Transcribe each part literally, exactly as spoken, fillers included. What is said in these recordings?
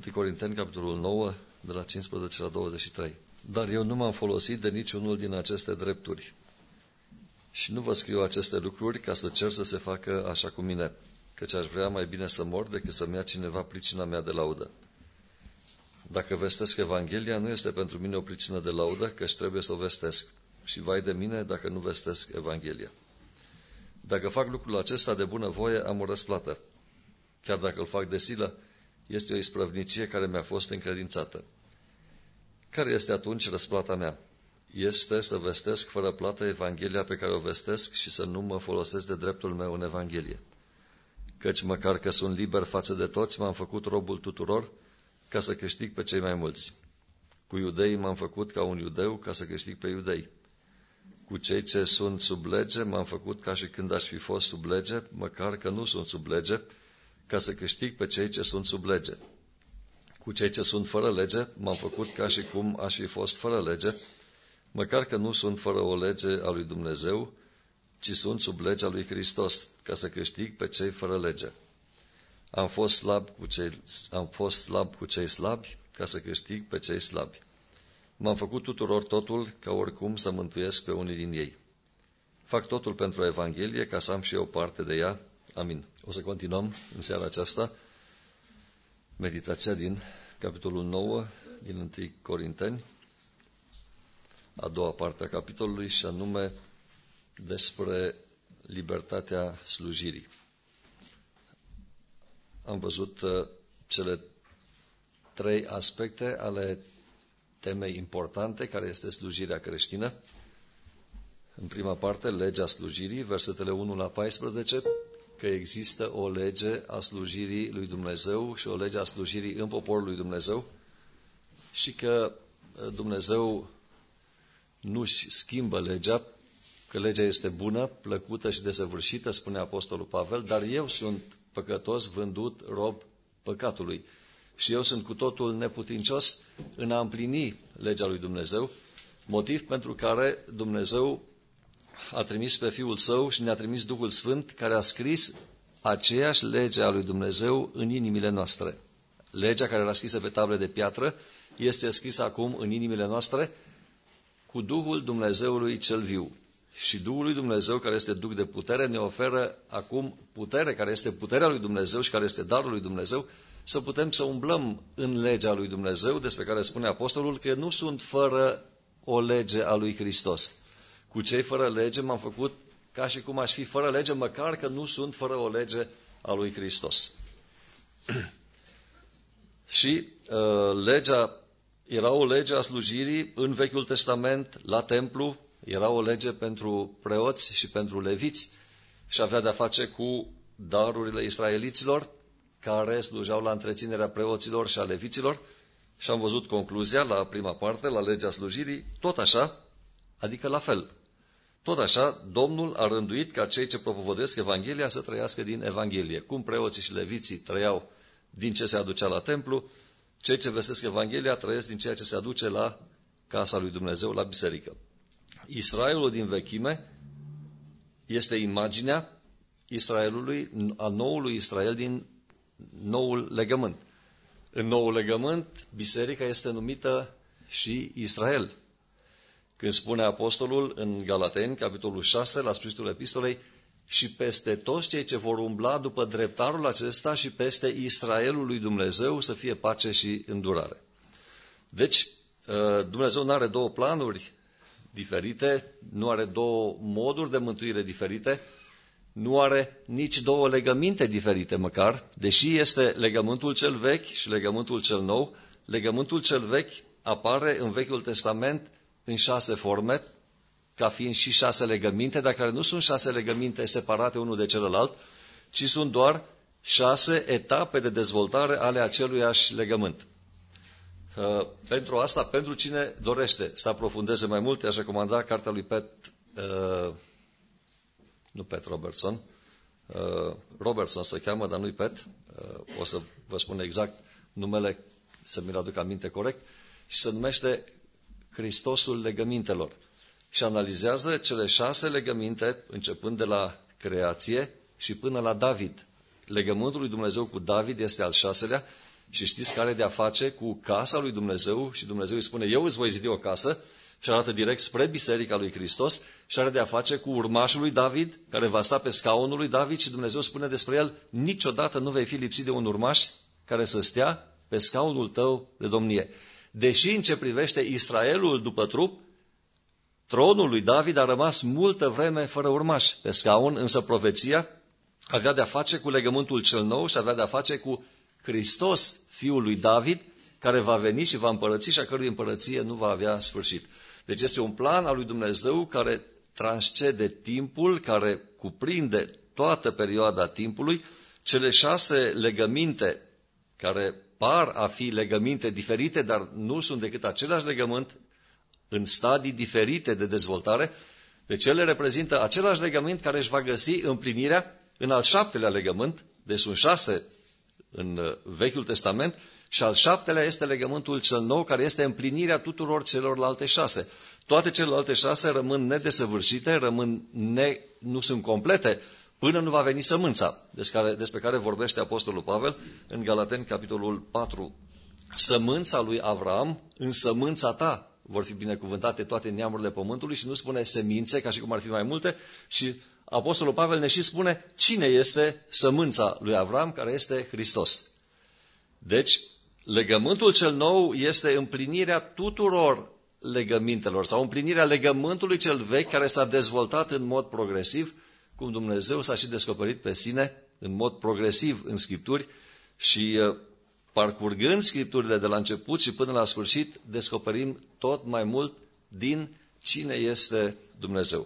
întâi Corinteni, capitolul nouă, de la cincisprezece la douăzeci și trei. Dar eu nu m-am folosit de niciunul din aceste drepturi. Și nu vă scriu aceste lucruri ca să cer să se facă așa cu mine, căci aș vrea mai bine să mor decât să-mi ia cineva pricina mea de laudă. Dacă vestesc Evanghelia, nu este pentru mine o pricină de laudă, căci trebuie să o vestesc. Și vai de mine dacă nu vestesc Evanghelia. Dacă fac lucrul acesta de bună voie, am o răsplată. Chiar dacă îl fac de silă, este o isprăvnicie care mi-a fost încredințată. Care este atunci răsplata mea? Este să vestesc fără plată Evanghelia pe care o vestesc și să nu mă folosesc de dreptul meu în Evanghelie. Căci măcar că sunt liber față de toți, m-am făcut robul tuturor ca să câștig pe cei mai mulți. Cu iudeii m-am făcut ca un iudeu ca să câștig pe iudei. Cu cei ce sunt sub lege m-am făcut ca și când aș fi fost sub lege, măcar că nu sunt sub lege, ca să câștig pe cei ce sunt sub lege. Cu cei ce sunt fără lege m-am făcut ca și cum aș fi fost fără lege, măcar că nu sunt fără o lege a lui Dumnezeu, ci sunt sub legea lui Hristos, ca să câștig pe cei fără lege. Am fost slab cu cei, am fost slab cu cei slabi, ca să câștig pe cei slabi. M-am făcut tuturor totul, ca oricum să mântuiesc pe unii din ei. Fac totul pentru Evanghelie, ca să am și eu parte de ea. Amin. O să continuăm în seara aceasta meditația din capitolul nouă, din întâi Corinteni, a doua parte a capitolului, și anume despre libertatea slujirii. Am văzut uh, cele trei aspecte ale temei importante, care este slujirea creștină. În prima parte, legea slujirii, versetele unu la paisprezece, că există o lege a slujirii lui Dumnezeu și o lege a slujirii în poporul lui Dumnezeu și că Dumnezeu nu-și schimbă legea, că legea este bună, plăcută și desăvârșită, spune Apostolul Pavel, dar eu sunt păcătos, vândut, rob păcatului. Și eu sunt cu totul neputincios în a împlini legea lui Dumnezeu, motiv pentru care Dumnezeu a trimis pe Fiul Său și ne-a trimis Duhul Sfânt, care a scris aceeași lege a lui Dumnezeu în inimile noastre. Legea care era scrisă pe table de piatră este scrisă acum în inimile noastre cu Duhul Dumnezeului cel viu. Și Duhul lui Dumnezeu, care este Duh de putere, ne oferă acum putere, care este puterea lui Dumnezeu și care este darul lui Dumnezeu, să putem să umblăm în legea lui Dumnezeu, despre care spune Apostolul că nu sunt fără o lege a lui Hristos. Cu cei fără lege m-am făcut ca și cum aș fi fără lege, măcar că nu sunt fără o lege a lui Hristos. Și uh, legea era o lege a slujirii în Vechiul Testament, la templu, era o lege pentru preoți și pentru leviți și avea de-a face cu darurile israeliților care slujeau la întreținerea preoților și a leviților. Și am văzut concluzia la prima parte, la legea slujirii, tot așa, adică la fel. Tot așa, Domnul a rânduit ca cei ce propovăduiesc Evanghelia să trăiască din Evanghelie. Cum preoții și leviții trăiau din ce se aducea la templu, cei ce vestesc Evanghelia trăiesc din ceea ce se aduce la casa lui Dumnezeu, la biserică. Israelul din vechime este imaginea Israelului, a noului Israel din noul legământ. În noul legământ, biserica este numită și Israel. Când spune Apostolul în Galateni, capitolul șase, la sfârșitul epistolei, și peste toți cei ce vor umbla după dreptarul acesta și peste Israelul lui Dumnezeu să fie pace și îndurare. Deci, Dumnezeu nu are două planuri diferite, nu are două moduri de mântuire diferite, nu are nici două legăminte diferite măcar, deși este legământul cel vechi și legământul cel nou. Legământul cel vechi apare în Vechiul Testament în șase forme, ca fiind și șase legăminte, dar care nu sunt șase legăminte separate unul de celălalt, ci sunt doar șase etape de dezvoltare ale aceluiași legământ. Uh, pentru asta, pentru cine dorește să aprofundeze mai mult, aș recomanda cartea lui Pat, uh, nu Pat Robertson, uh, Robertson se cheamă, dar nu-i Pat, uh, o să vă spun exact numele, să mi-l aduc aminte corect, și se numește Hristosul legămintelor. Și analizează cele șase legăminte, începând de la creație și până la David. Legământul lui Dumnezeu cu David este al șaselea Și știți care are de a face cu casa lui Dumnezeu și Dumnezeu îi spune, eu îți voi zidi o casă și arată direct spre Biserica lui Hristos și are de a face cu urmașul lui David, care va sta pe scaunul lui David și Dumnezeu spune despre el, niciodată nu vei fi lipsit de un urmaș care să stea pe scaunul tău de domnie. Deși în ce privește Israelul după trup, tronul lui David a rămas multă vreme fără urmaș pe scaun, însă profeția avea de a face cu legământul cel nou și avea de a face cu Hristos, fiul lui David, care va veni și va împărăți și a cărui împărăție nu va avea sfârșit. Deci este un plan al lui Dumnezeu care transcede timpul, care cuprinde toată perioada timpului. Cele șase legăminte care par a fi legăminte diferite, dar nu sunt decât același legământ în stadii diferite de dezvoltare, deci ele reprezintă același legământ care își va găsi împlinirea în al șaptelea legământ, deci sunt șase în Vechiul Testament, și al șaptelea este legământul cel nou, care este împlinirea tuturor celorlalte șase. Toate celelalte șase rămân nedesăvârșite, rămân ne, nu sunt complete, până nu va veni sămânța, despre care, despre care vorbește Apostolul Pavel în Galateni, capitolul patru. Sămânța lui Avram, în sămânța ta vor fi binecuvântate toate neamurile pământului și nu spune semințe, ca și cum ar fi mai multe, și Apostolul Pavel ne și spune cine este sămânța lui Avram, care este Hristos. Deci, legământul cel nou este împlinirea tuturor legămintelor sau împlinirea legământului cel vechi care s-a dezvoltat în mod progresiv, cum Dumnezeu s-a și descoperit pe sine în mod progresiv în Scripturi și parcurgând Scripturile de la început și până la sfârșit, descoperim tot mai mult din cine este Dumnezeu.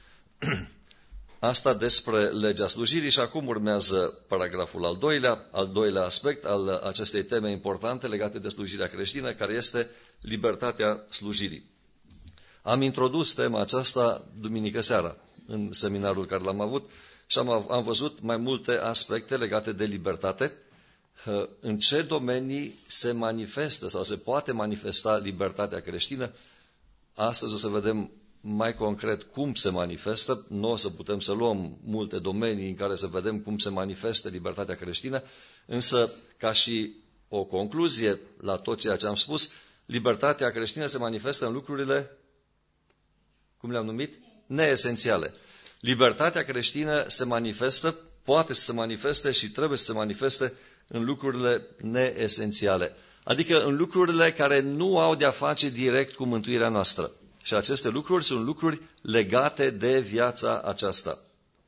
Asta despre legea slujirii și acum urmează paragraful al doilea, al doilea aspect al acestei teme importante legate de slujirea creștină, care este libertatea slujirii. Am introdus tema aceasta duminică seara în seminarul care l-am avut și am, am văzut mai multe aspecte legate de libertate, în ce domenii se manifestă sau se poate manifesta libertatea creștină. Astăzi o să vedem mai concret cum se manifestă. Nu o să putem să luăm multe domenii în care să vedem cum se manifestă libertatea creștină, însă ca și o concluzie la tot ceea ce am spus, libertatea creștină se manifestă în lucrurile, cum le-am numit, neesențiale. Libertatea creștină se manifestă, poate să se manifeste și trebuie să se manifeste în lucrurile neesențiale, adică în lucrurile care nu au de-a face direct cu mântuirea noastră. Și aceste lucruri sunt lucruri legate de viața aceasta.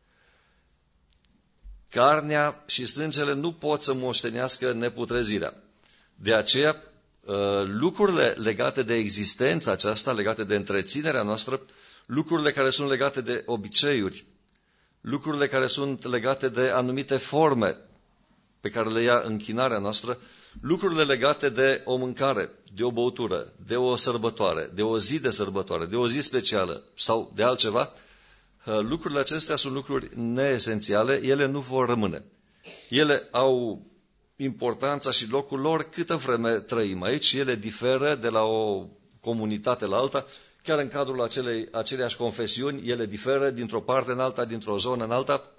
Carnea și sângele nu pot să moștenească neputrezirea. De aceea, lucrurile legate de existența aceasta, legate de întreținerea noastră, lucrurile care sunt legate de obiceiuri, lucrurile care sunt legate de anumite forme pe care le ia închinarea noastră, lucrurile legate de o mâncare, de o băutură, de o sărbătoare, de o zi de sărbătoare, de o zi specială sau de altceva, lucrurile acestea sunt lucruri neesențiale, ele nu vor rămâne. Ele au importanța și locul lor câtă vreme trăim aici și ele diferă de la o comunitate la alta, chiar în cadrul acelei, aceleiași confesiuni, ele diferă dintr-o parte în alta, dintr-o zonă în alta,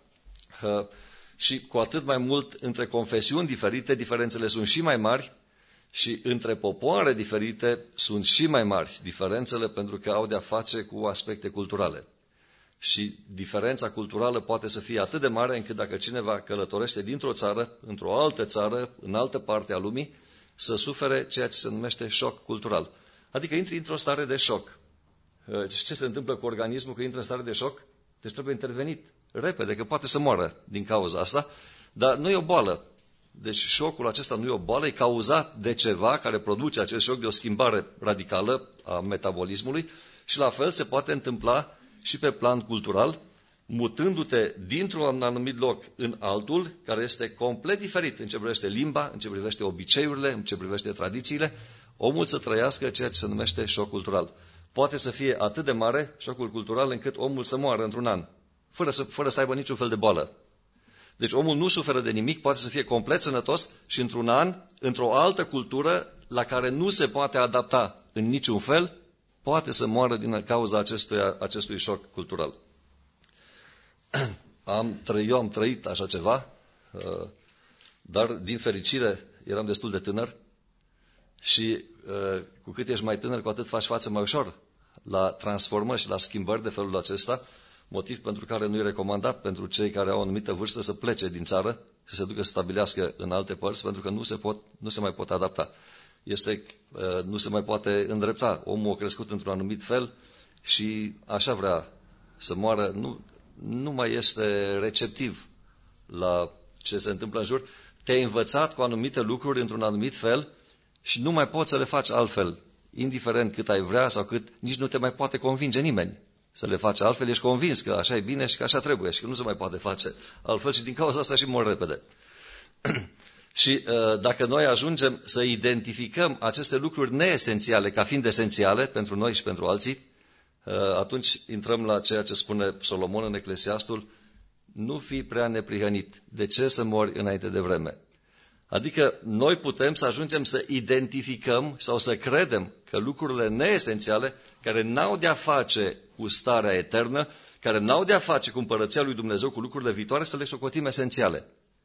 și cu atât mai mult între confesiuni diferite, diferențele sunt și mai mari și între popoare diferite sunt și mai mari diferențele pentru că au de-a face cu aspecte culturale. Și diferența culturală poate să fie atât de mare încât dacă cineva călătorește dintr-o țară, într-o altă țară, în altă parte a lumii, să sufere ceea ce se numește șoc cultural. Adică intri într-o stare de șoc. Ce se întâmplă cu organismul când intră în stare de șoc? Deci trebuie intervenit repede, că poate să moară din cauza asta, dar nu e o boală. Deci șocul acesta nu e o boală, e cauzat de ceva care produce acest șoc, de o schimbare radicală a metabolismului și la fel se poate întâmpla și pe plan cultural, mutându-te dintr-un anumit loc în altul, care este complet diferit în ce privește limba, în ce privește obiceiurile, în ce privește tradițiile, omul să trăiască ceea ce se numește șoc cultural. Poate să fie atât de mare șocul cultural încât omul să moară într-un an, fără să, fără să aibă niciun fel de boală. Deci omul nu suferă de nimic, poate să fie complet sănătos și într-un an, într-o altă cultură la care nu se poate adapta în niciun fel, poate să moară din cauza acestui, acestui șoc cultural. Am, eu am trăit așa ceva, dar din fericire eram destul de tânăr și uh, cu cât ești mai tânăr, cu atât faci față mai ușor la transformări și la schimbări de felul acesta, motiv pentru care nu e recomandat pentru cei care au o anumită vârstă să plece din țară și să ducă să stabilească în alte părți, pentru că nu se, pot, nu se mai pot adapta. Este, uh, nu se mai poate îndrepta. Omul a crescut într-un anumit fel și așa vrea să moară, nu, nu mai este receptiv la ce se întâmplă în jur. Te-ai învățat cu anumite lucruri într-un anumit fel și nu mai poți să le faci altfel. Indiferent cât ai vrea sau cât, nici nu te mai poate convinge nimeni să le faci altfel. Ești convins că așa e bine și că așa trebuie și că nu se mai poate face altfel și din cauza asta și mor repede. Și dacă noi ajungem să identificăm aceste lucruri neesențiale ca fiind esențiale pentru noi și pentru alții, atunci intrăm la ceea ce spune Solomon în Eclesiastul: nu fi prea neprihănit. De ce să mori înainte de vreme? Adică noi putem să ajungem să identificăm sau să credem că lucrurile neesențiale, care n-au de-a face cu starea eternă, care n-au de-a face cu împărăția lui Dumnezeu, cu lucrurile viitoare, să le socotim esențiale.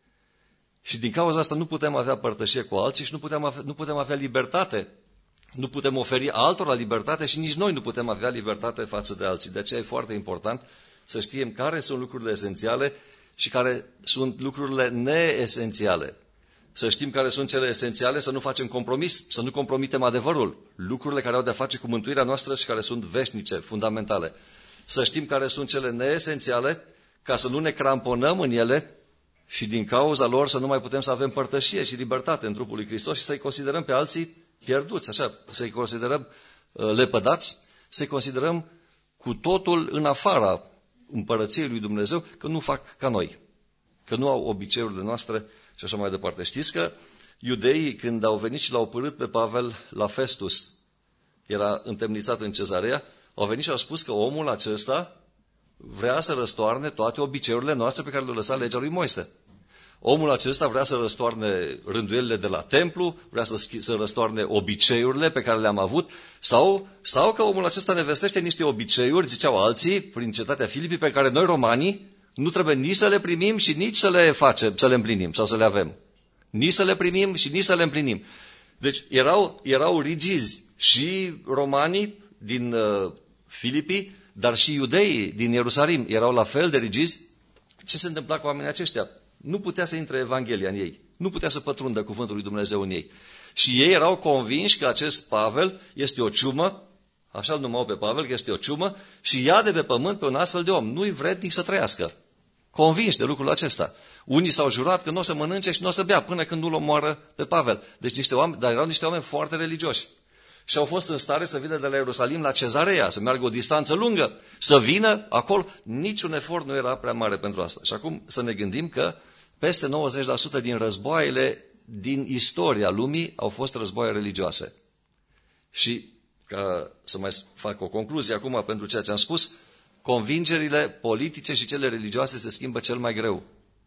Și din cauza asta nu putem avea părtășie cu alții și nu putem avea, nu putem avea libertate. Nu putem oferi altora libertate și nici noi nu putem avea libertate față de alții. De aceea e foarte important să știm care sunt lucrurile esențiale și care sunt lucrurile neesențiale. Să știm care sunt cele esențiale, să nu facem compromis, să nu compromitem adevărul, lucrurile care au de-a face cu mântuirea noastră și care sunt veșnice, fundamentale. Să știm care sunt cele neesențiale, ca să nu ne cramponăm în ele și din cauza lor să nu mai putem să avem părtășie și libertate în trupul lui Hristos și să-i considerăm pe alții pierduți, așa, să-i considerăm uh, lepădați, să-i considerăm cu totul în afara împărăției lui Dumnezeu, că nu fac ca noi, că nu au obiceiurile noastre și așa mai departe. Știți că iudeii, când au venit și l-au părât pe Pavel la Festus, era întemnițat în Cezarea, au venit și au spus că omul acesta vrea să răstoarne toate obiceiurile noastre pe care le-a lăsat legea lui Moise. Omul acesta vrea să răstoarne rânduielile de la templu, vrea să, să răstoarne obiceiurile pe care le-am avut, sau, sau că omul acesta ne vestește niște obiceiuri, ziceau alții, prin cetatea Filipii, pe care noi romanii nu trebuie nici să le primim și nici să le facem, să le împlinim sau să le avem. Nici să le primim și nici să le împlinim. Deci erau, erau rigizi și romanii din uh, Filipii, dar și iudeii din Ierusalim erau la fel de rigizi. Ce se întâmpla cu oamenii aceștia? Nu putea să intre Evanghelia în ei. Nu putea să pătrundă cuvântul lui Dumnezeu în ei. Și ei erau convinși că acest Pavel este o ciumă, așa îl numau pe Pavel, că este o ciumă, și ia de pe pământ pe un astfel de om. Nu-i vrednic să trăiască. Convinși de lucrul acesta. Unii s-au jurat că nu o să mănânce și nu o să bea până când nu-l omoară pe Pavel. Deci niște oameni, dar erau niște oameni foarte religioși. Și au fost în stare să vină de la Ierusalim la Cezarea, să meargă o distanță lungă, să vină acolo. Niciun efort nu era prea mare pentru asta. Și acum să ne gândim că peste nouăzeci la sută din războaiele din istoria lumii au fost războaie religioase. Și ca să mai fac o concluzie acum pentru ceea ce am spus, convingerile politice și cele religioase se schimbă cel mai greu.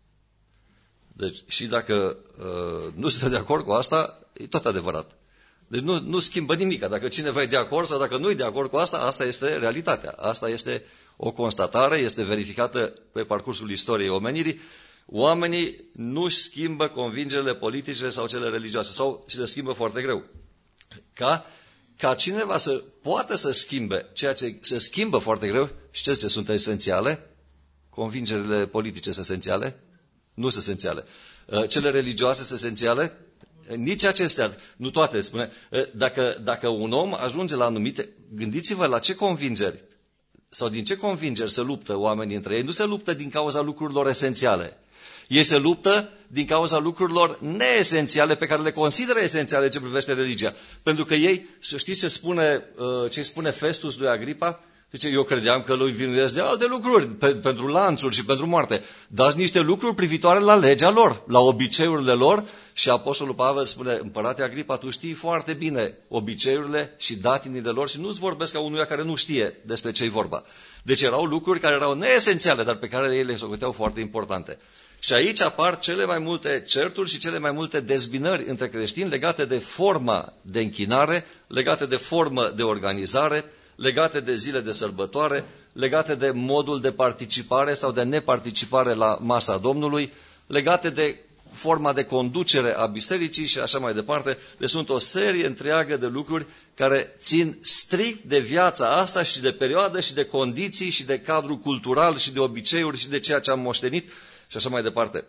Deci și dacă uh, nu sunteți de acord cu asta, e tot adevărat. Deci nu, nu schimbă nimic. Dacă cineva e de acord sau dacă nu e de acord cu asta, asta este realitatea. Asta este o constatare, este verificată pe parcursul istoriei omenirii. Oamenii nu își schimbă convingerile politice sau cele religioase, sau și le schimbă foarte greu. Ca, ca cineva să poată să schimbe ceea ce se schimbă foarte greu, și ce zice, sunt esențiale? Convingerile politice sunt esențiale? Nu sunt esențiale. Cele religioase sunt esențiale? Nici acestea, nu toate, spune. Dacă, dacă un om ajunge la anumite, gândiți-vă la ce convingeri sau din ce convingeri se luptă oamenii între ei. Nu se luptă din cauza lucrurilor esențiale. Ei se luptă din cauza lucrurilor neesențiale pe care le consideră esențiale ce privește religia. Pentru că ei, să știți ce spune, ce spune Festus lui Agripa? Zice, eu credeam că lui vinuiesc de alte lucruri, pe, pentru lanțuri și pentru moarte. Dați niște lucruri privitoare la legea lor, la obiceiurile lor. Și Apostolul Pavel spune, împărate Agripa, tu știi foarte bine obiceiurile și datinile lor și nu-ți vorbesc ca unuia care nu știe despre ce-i vorba. Deci erau lucruri care erau neesențiale, dar pe care ei le socoteau foarte importante. Și aici apar cele mai multe certuri și cele mai multe dezbinări între creștini legate de forma de închinare, legate de formă de organizare, legate de zile de sărbătoare, legate de modul de participare sau de neparticipare la masa Domnului, legate de forma de conducere a bisericii și așa mai departe. Deci sunt o serie întreagă de lucruri care țin strict de viața asta și de perioadă și de condiții și de cadru cultural și de obiceiuri și de ceea ce am moștenit și așa mai departe.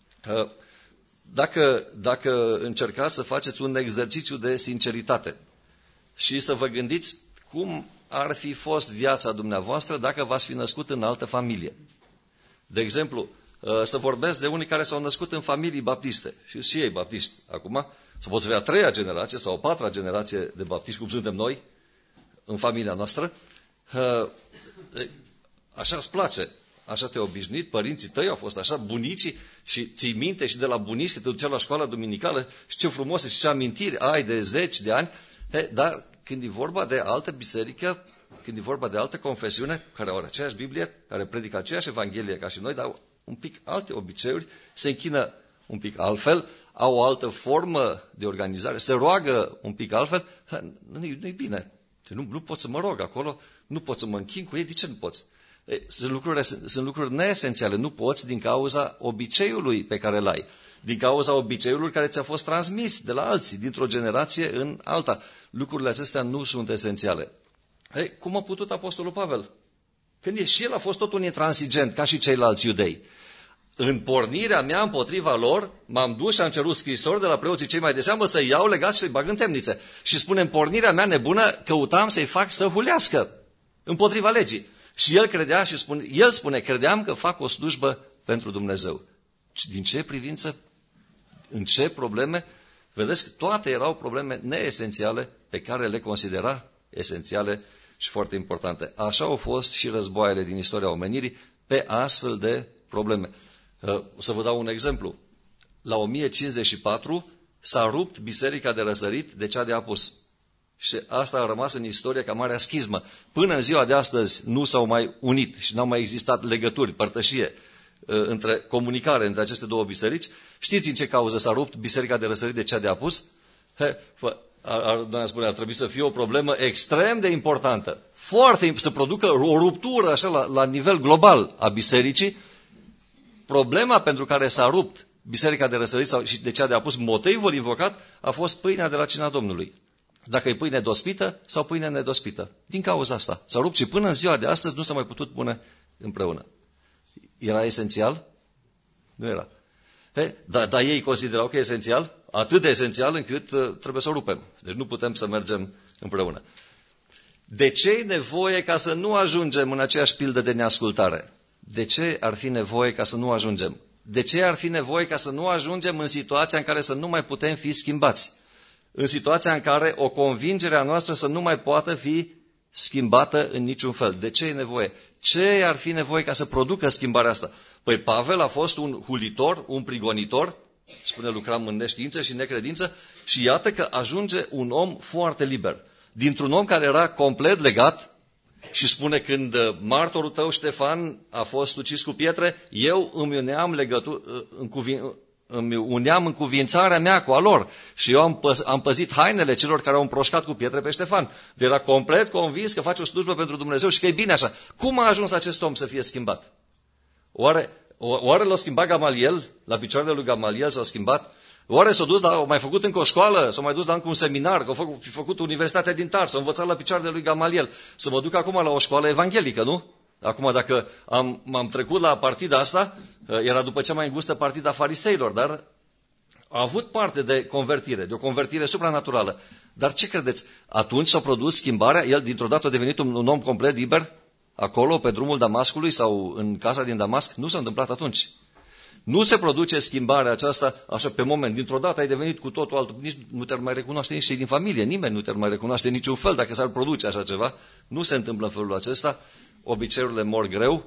Dacă, dacă încercați să faceți un exercițiu de sinceritate și să vă gândiți cum ar fi fost viața dumneavoastră dacă v-ați fi născut în altă familie. De exemplu, să vorbesc de unii care s-au născut în familii baptiste și și ei baptiști acum, să poți avea a treia generație sau a patra generație de baptiști, cum suntem noi, în familia noastră. Așa îți place, așa te-ai obișnuit, părinții tăi au fost așa, bunicii, și ții minte și de la bunici că te ducea la școala duminicală și ce frumos și ce amintiri ai de zeci de ani. He, dar când e vorba de altă biserică, când e vorba de altă confesiune, care au aceeași Biblie, care predică aceeași Evanghelie ca și noi, dar un pic alte obiceiuri, se închină un pic altfel, au o altă formă de organizare, se roagă un pic altfel, nu-i, nu-i bine. Nu, nu pot să mă rog acolo, nu pot să mă închin cu ei, de ce nu poți? Sunt lucruri, sunt lucruri neesențiale, nu poți din cauza obiceiului pe care îl ai, din cauza obiceiului care ți-a fost transmis de la alții, dintr-o generație în alta. Lucrurile acestea nu sunt esențiale. Ei, cum a putut Apostolul Pavel? Când e, și el a fost tot un intransigent, ca și ceilalți iudei. În pornirea mea împotriva lor, m-am dus și am cerut scrisori de la preoții cei mai de seamă să-i iau legați și să-i bag în temnițe. Și spune, în pornirea mea nebună, căutam să-i fac să hulească împotriva legii. Și el credea și spune, el spune, credeam că fac o slujbă pentru Dumnezeu. Din ce privință? În ce probleme? Vedeți că toate erau probleme neesențiale pe care le considera esențiale și foarte importante. Așa au fost și războaiele din istoria omenirii pe astfel de probleme. O să vă dau un exemplu. La o mie cincizeci și patru s-a rupt Biserica de Răsărit de cea de Apus. Și asta a rămas în istorie ca marea schismă. Până în ziua de astăzi nu s-au mai unit și n-au mai existat legături, părtășie, între comunicare între aceste două biserici. Știți în ce cauză s-a rupt Biserica de Răsărit de cea de Apus? He, ar, ar, spune, ar trebui să fie o problemă extrem de importantă. Foarte, să producă o ruptură așa la, la nivel global a bisericii. Problema pentru care s-a rupt Biserica de Răsărit sau, și de cea de Apus, motivul invocat, a fost pâinea de la cina Domnului. Dacă e pâine dospită sau pâine nedospită. Din cauza asta. S-a rupt și până în ziua de astăzi nu s-a mai putut pune împreună. Era esențial? Nu era. He, dar, dar ei considerau că e esențial? Atât de esențial încât uh, trebuie să o rupem. Deci nu putem să mergem împreună. De ce e nevoie ca să nu ajungem în aceeași pildă de neascultare? De ce ar fi nevoie ca să nu ajungem? De ce ar fi nevoie ca să nu ajungem în situația în care să nu mai putem fi schimbați? În situația în care o convingere a noastră să nu mai poată fi schimbată în niciun fel. De ce e nevoie? Ce ar fi nevoie ca să producă schimbarea asta? Păi Pavel a fost un hulitor, un prigonitor, spune lucram în neștiință și necredință, și iată că ajunge un om foarte liber. Dintr-un om care era complet legat și spune, când martorul tău Ștefan a fost ucis cu pietre, eu îmi uneam legătură, în cuvin, îmi uneam în cuvințarea mea cu a lor și eu am, păz, am păzit hainele celor care au împroșcat cu pietre pe Ștefan. De era complet convins că face o slujbă pentru Dumnezeu și că e bine așa. Cum a ajuns acest om să fie schimbat? Oare, oare l-a schimbat Gamaliel? La picioarele lui Gamaliel s-a schimbat? Oare s-a dus, dar au mai făcut încă o școală? S-a mai dus la încă un seminar? Că au făcut, făcut Universitatea din Tars? S-a învățat la picioarele lui Gamaliel? Să mă duc acum la o școală evanghelică, nu? Acum, dacă am, m-am trecut la partida asta, era după cea mai îngustă partida fariseilor, dar a avut parte de convertire, de o convertire supranaturală. Dar ce credeți? Atunci s-a produs schimbarea? El dintr-o dată a devenit un, un om complet liber? Acolo, pe drumul Damascului sau în casa din Damasc? Nu s-a întâmplat atunci. Nu se produce schimbarea aceasta așa pe moment. Dintr-o dată ai devenit cu totul altul. Nici nu te mai recunoaște nici cei din familie. Nimeni nu te mai recunoaște niciun fel dacă s-ar produce așa ceva. Nu se întâmplă în felul acesta. Obiceiurile mor greu,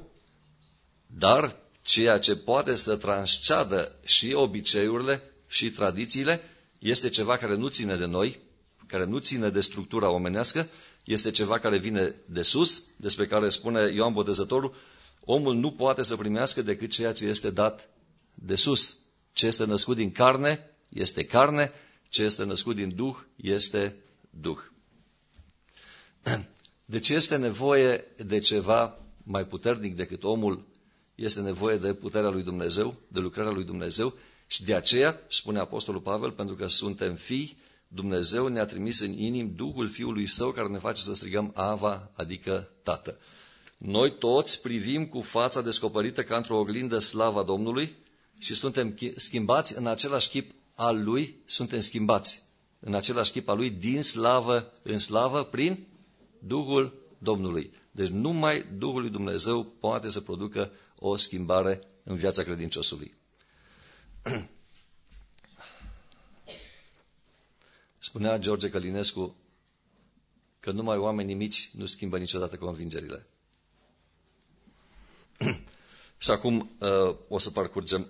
dar ceea ce poate să transceadă și obiceiurile și tradițiile este ceva care nu ține de noi, care nu ține de structura omenească, este ceva care vine de sus, despre care spune Ioan Botezătorul, omul nu poate să primească decât ceea ce este dat de sus. Ce este născut din carne este carne, ce este născut din Duh este Duh. Deci este nevoie de ceva mai puternic decât omul, este nevoie de puterea lui Dumnezeu, de lucrarea lui Dumnezeu, Și de aceea, spune Apostolul Pavel, pentru că suntem fii, Dumnezeu ne-a trimis în inimi Duhul Fiului Său care ne face să strigăm Ava, adică Tată. Noi toți privim cu fața descoperită ca într-o oglindă slava Domnului și suntem schimbați în același chip al Lui, suntem schimbați în același chip al Lui din slavă în slavă prin Duhul Domnului. Deci numai Duhul lui Dumnezeu poate să producă o schimbare în viața credinciosului. Spunea George Călinescu că numai oamenii mici nu schimbă niciodată convingerile. Și acum o să parcurgem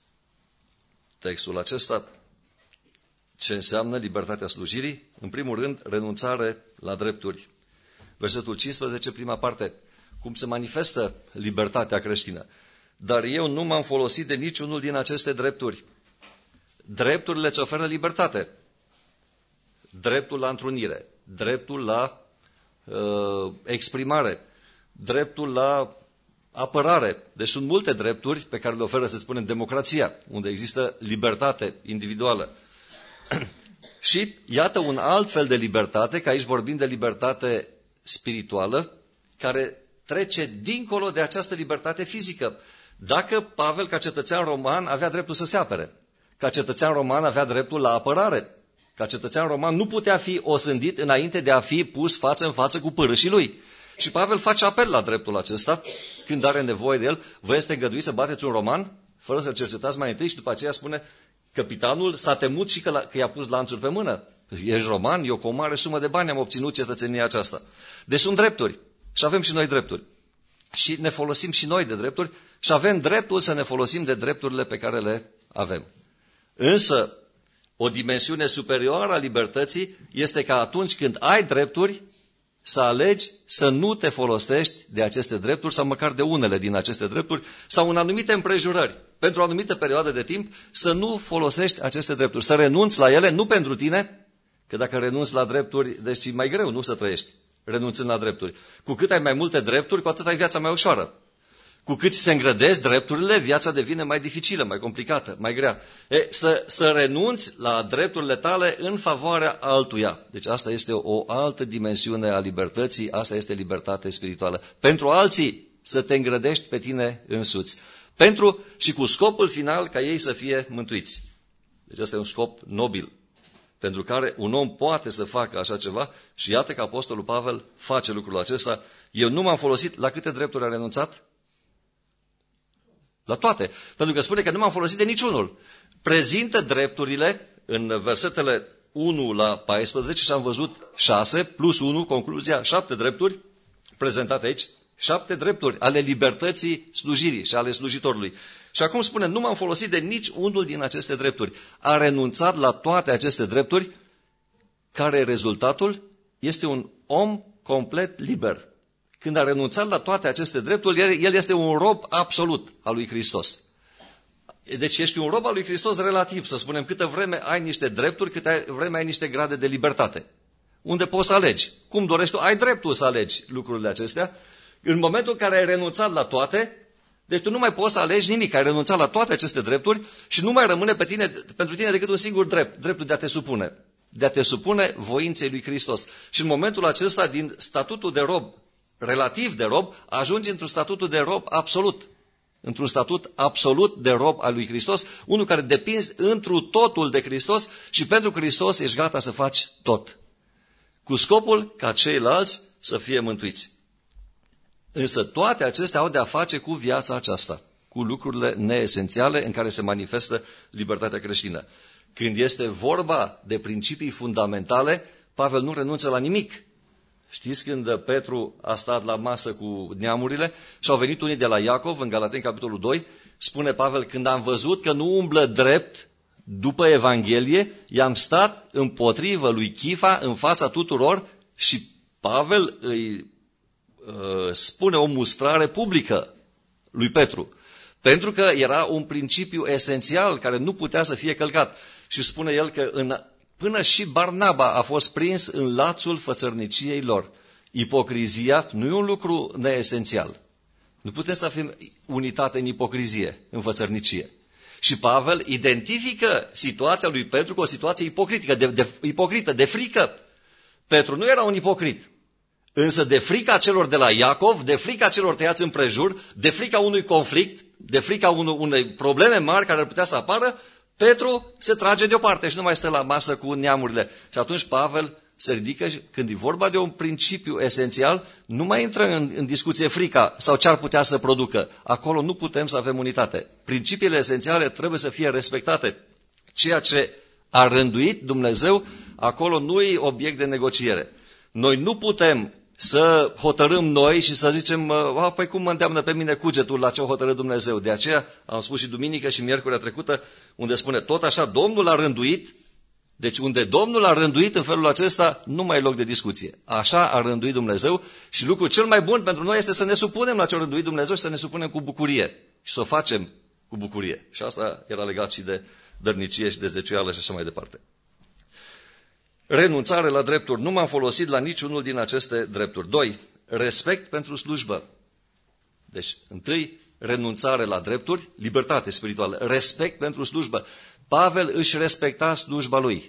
textul acesta. Ce înseamnă libertatea slujirii? În primul rând, renunțare la drepturi. Versetul cincisprezece, prima parte. Cum se manifestă libertatea creștină? Dar eu nu m-am folosit de niciunul din aceste drepturi. Drepturile ce oferă libertate. Dreptul la întrunire, dreptul la uh, exprimare, dreptul la apărare. Deci sunt multe drepturi pe care le oferă, să spunem, democrația, unde există libertate individuală. Și iată un alt fel de libertate, că aici vorbim de libertate spirituală, care trece dincolo de această libertate fizică. Dacă Pavel, ca cetățean roman, avea dreptul să se apere, ca cetățean roman avea dreptul la apărare, ca cetățean roman nu putea fi osândit înainte de a fi pus față în față cu pârâșii lui. Și Pavel face apel la dreptul acesta, când are nevoie de el. Vă este îngăduit să bateți un roman, fără să-l cercetați mai întâi, și după aceea spune, căpitanul s-a temut și că, la, că i-a pus lanțuri pe mână. Ești roman, eu cu o mare sumă de bani am obținut cetățenia aceasta. Deci sunt drepturi și avem și noi drepturi. Și ne folosim și noi de drepturi și avem dreptul să ne folosim de drepturile pe care le avem. Însă, o dimensiune superioară a libertății este că atunci când ai drepturi, să alegi să nu te folosești de aceste drepturi sau măcar de unele din aceste drepturi sau în anumite împrejurări, pentru o anumită perioadă de timp, să nu folosești aceste drepturi, să renunți la ele, nu pentru tine, că dacă renunți la drepturi, deci e mai greu, nu să trăiești renunțând la drepturi. Cu cât ai mai multe drepturi, cu atât ai viața mai ușoară. Cu cât se îngrădesc drepturile, viața devine mai dificilă, mai complicată, mai grea. E, să, să renunți la drepturile tale în favoarea altuia. Deci asta este o, o altă dimensiune a libertății, asta este libertate spirituală. Pentru alții să te îngrădești pe tine însuți. Pentru și cu scopul final ca ei să fie mântuiți. Deci asta e un scop nobil, pentru care un om poate să facă așa ceva și iată că Apostolul Pavel face lucrul acesta. Eu nu m-am folosit, la câte drepturi a renunțat? La toate. Pentru că spune că nu m-am folosit de niciunul. Prezintă drepturile în versetele unu la paisprezece și am văzut șase plus unu, concluzia, șapte drepturi prezentate aici. Șapte drepturi ale libertății slujirii și ale slujitorului. Și acum spune, nu m-am folosit de nici unul din aceste drepturi. A renunțat la toate aceste drepturi, care rezultatul este un om complet liber. Când a renunțat la toate aceste drepturi, el este un rob absolut al lui Hristos. Deci ești un rob al lui Hristos relativ, să spunem, câtă vreme ai niște drepturi, câtă vreme ai niște grade de libertate. Unde poți să alegi. Cum dorești tu, ai dreptul să alegi lucrurile acestea. În momentul în care ai renunțat la toate, deci tu nu mai poți să alegi nimic, ai renunțat la toate aceste drepturi și nu mai rămâne pe tine, pentru tine decât un singur drept, dreptul de a te supune. De a te supune voinței lui Hristos. Și în momentul acesta, din statutul de rob, relativ de rob, ajungi într-un statutul de rob absolut. Într-un statut absolut de rob al lui Hristos, unul care depinzi întru totul de Hristos și pentru Hristos ești gata să faci tot. Cu scopul ca ceilalți să fie mântuiți. Însă toate acestea au de a face cu viața aceasta, cu lucrurile neesențiale în care se manifestă libertatea creștină. Când este vorba de principii fundamentale, Pavel nu renunță la nimic. Știți când Petru a stat la masă cu neamurile și au venit unii de la Iacov, în Galateni, capitolul doi, spune Pavel, când am văzut că nu umblă drept după Evanghelie, i-am stat împotrivă lui Chifa în fața tuturor și Pavel îi uh, spune o mustrare publică lui Petru. Pentru că era un principiu esențial care nu putea să fie călcat. Și spune el că în până și Barnaba a fost prins în lațul fățărniciei lor. Ipocrizia nu e un lucru neesențial. Nu putem să avem unitate în ipocrizie, în fățărnicie. Și Pavel identifică situația lui Petru cu o situație ipocritică, de, de, ipocrită, de frică. Petru nu era un ipocrit, însă de frica celor de la Iacov, de frica celor tăiați împrejur, de frica unui conflict, de frica unei probleme mari care ar putea să apară, Petru se trage deoparte și nu mai stă la masă cu neamurile. Și atunci Pavel se ridică și când e vorba de un principiu esențial, nu mai intră în, în discuție frica sau ce ar putea să producă. Acolo nu putem să avem unitate. Principiile esențiale trebuie să fie respectate. Ceea ce a rânduit Dumnezeu, acolo nu e obiect de negociere. Noi nu putem să hotărâm noi și să zicem, păi cum mă îndeamnă pe mine cugetul la ce a hotărât Dumnezeu. De aceea am spus și duminică și miercurea trecută, unde spune, tot așa Domnul a rânduit. Deci unde Domnul a rânduit în felul acesta, nu mai e loc de discuție. Așa a rânduit Dumnezeu și lucrul cel mai bun pentru noi este să ne supunem la ce a rânduit Dumnezeu și să ne supunem cu bucurie. Și să o facem cu bucurie. Și asta era legat și de dărnicie și de zeciuială și așa mai departe. Renunțare la drepturi. Nu m-am folosit la niciunul din aceste drepturi. Doi. Respect pentru slujbă. Deci, întâi, renunțare la drepturi, libertate spirituală, respect pentru slujbă. Pavel își respecta slujba lui.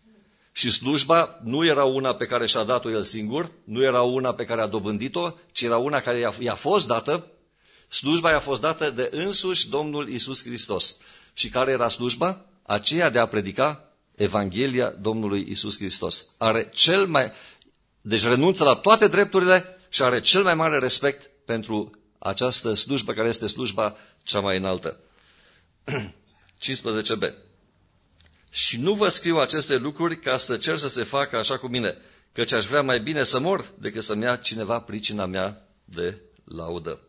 Și slujba nu era una pe care și-a dat-o el singur, nu era una pe care a dobândit-o, ci era una care i-a, i-a fost dată. Slujba i-a fost dată de însuși Domnul Iisus Hristos. Și care era slujba? Aceea de a predica Evanghelia Domnului Iisus Hristos. Are cel mai... Deci renunță la toate drepturile și are cel mai mare respect pentru această slujbă care este slujba cea mai înaltă. cincisprezece b. Și nu vă scriu aceste lucruri ca să cer să se facă așa cu mine, căci aș vrea mai bine să mor decât să-mi ia cineva pricina mea de laudă.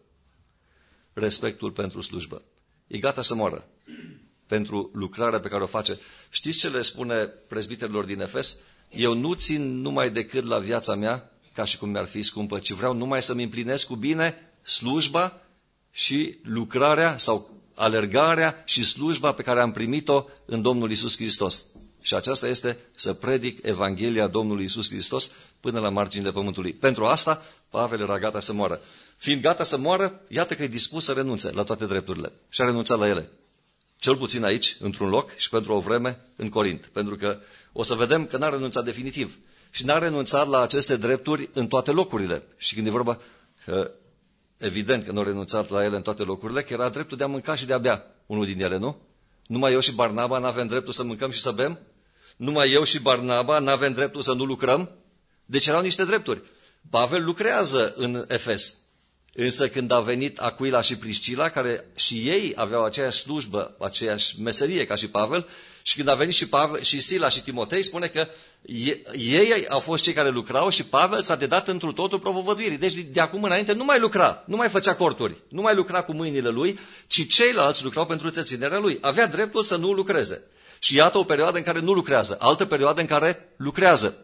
Respectul pentru slujbă. E gata să moară pentru lucrarea pe care o face. Știți ce le spune prezbiterilor din Efes? Eu nu țin numai decât la viața mea, ca și cum mi-ar fi scumpă, ci vreau numai să-mi împlinesc cu bine slujba și lucrarea sau alergarea și slujba pe care am primit-o în Domnul Iisus Hristos. Și aceasta este să predic Evanghelia Domnului Iisus Hristos până la marginile pământului. Pentru asta, Pavel era gata să moară. Fiind gata să moară, iată că e dispus să renunțe la toate drepturile. Și a renunțat la ele. Cel puțin aici, într-un loc și pentru o vreme în Corint. Pentru că o să vedem că n-a renunțat definitiv. Și n-a renunțat la aceste drepturi în toate locurile. Și când e vorba că evident că nu a renunțat la ele în toate locurile, că era dreptul de a mânca și de a bea, unul din ele, nu? Numai eu și Barnaba n-avem dreptul să mâncăm și să bem? Numai eu și Barnaba n-avem dreptul să nu lucrăm? Deci erau niște drepturi. Pavel lucrează în Efes. Însă când a venit Aquila și Priscila, care și ei aveau aceeași slujbă, aceeași meserie ca și Pavel, și când a venit și, Pavel, și Sila și Timotei, spune că ei au fost cei care lucrau și Pavel s-a dedat întru totul propovăduirii. Deci de acum înainte nu mai lucra, nu mai făcea corturi, nu mai lucra cu mâinile lui, ci ceilalți lucrau pentru țeținerea lui. Avea dreptul să nu lucreze. Și iată o perioadă în care nu lucrează, altă perioadă în care lucrează.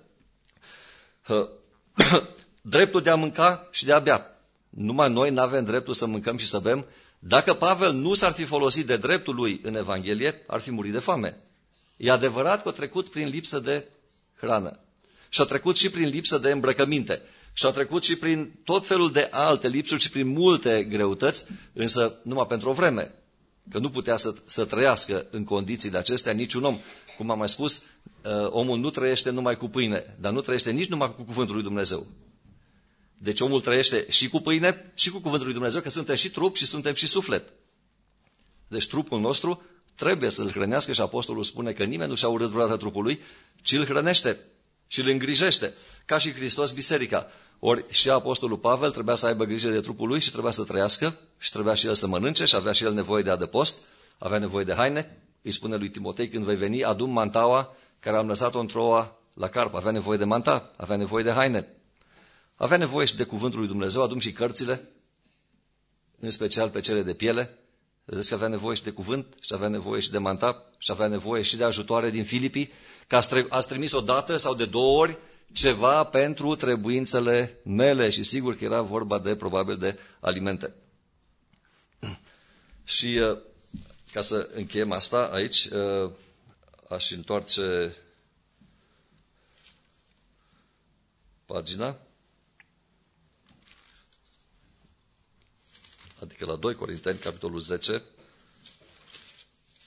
Dreptul de a mânca și de a bea. Numai noi nu avem dreptul să mâncăm și să bem. Dacă Pavel nu s-ar fi folosit de dreptul lui în Evanghelie, ar fi murit de foame. E adevărat că a trecut prin lipsă de hrană. Și a trecut și prin lipsă de îmbrăcăminte. Și a trecut și prin tot felul de alte lipsuri și prin multe greutăți, însă numai pentru o vreme. Că nu putea să, să trăiască în condițiile acestea niciun om. Cum am mai spus, omul nu trăiește numai cu pâine, dar nu trăiește nici numai cu cuvântul lui Dumnezeu. Deci omul trăiește și cu pâine și cu cuvântul lui Dumnezeu, că suntem și trup și suntem și suflet. Deci trupul nostru trebuie să-l hrănească și apostolul spune că nimeni nu și-a urât vreodată trupul lui, ci îl hrănește și îl îngrijește, ca și Hristos biserica. Ori și apostolul Pavel trebuia să aibă grijă de trupul lui și trebuia să trăiască și trebuia și el să mănânce și avea și el nevoie de adăpost, avea nevoie de haine. Îi spune lui Timotei, când vei veni, adu-mi mantaua care am lăsat-o în Troa la Carp. Avea nevoie de manta, avea nevoie de haine. Avea nevoie și de cuvântul lui Dumnezeu, adu-mi și cărțile, în special pe cele de piele. Vedeți că avea nevoie și de cuvânt, și avea nevoie și de manta, și avea nevoie și de ajutoare din Filipii, că ați trimis o dată sau de două ori ceva pentru trebuințele mele. Și sigur că era vorba de, probabil, de alimente. Și ca să încheiem asta aici, aș întoarce pagina. Adică la doi Corinteni, capitolul zece.